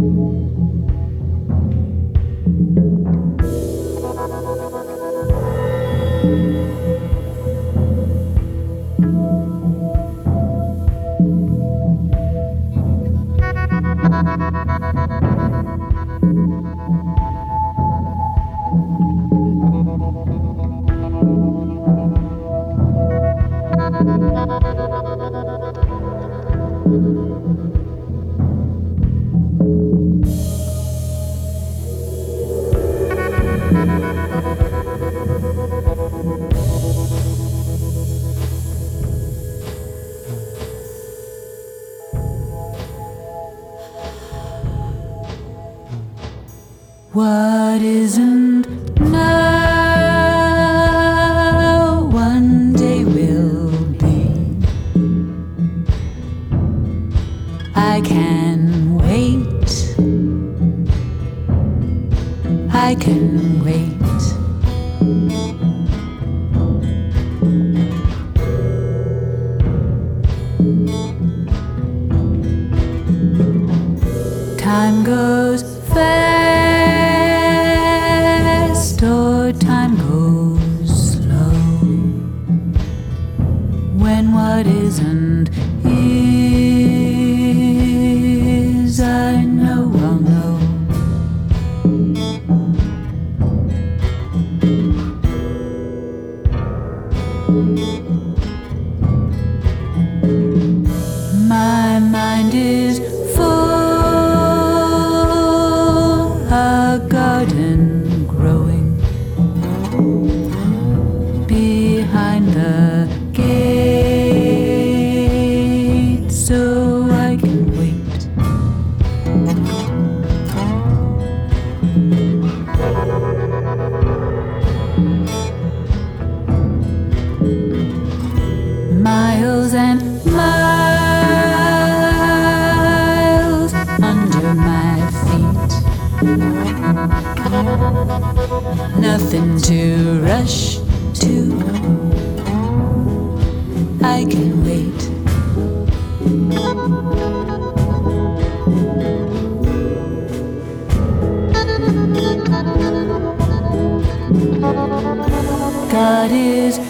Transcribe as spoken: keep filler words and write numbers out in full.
What isn't now, one day will be. I can wait, I can wait. Time goes fast, or time goes slow. When what isn't is, I know I'll know. My mind is a garden growing behind the gate, so I can wait. Miles and miles under my feet, nothing to rush to, I can wait. God is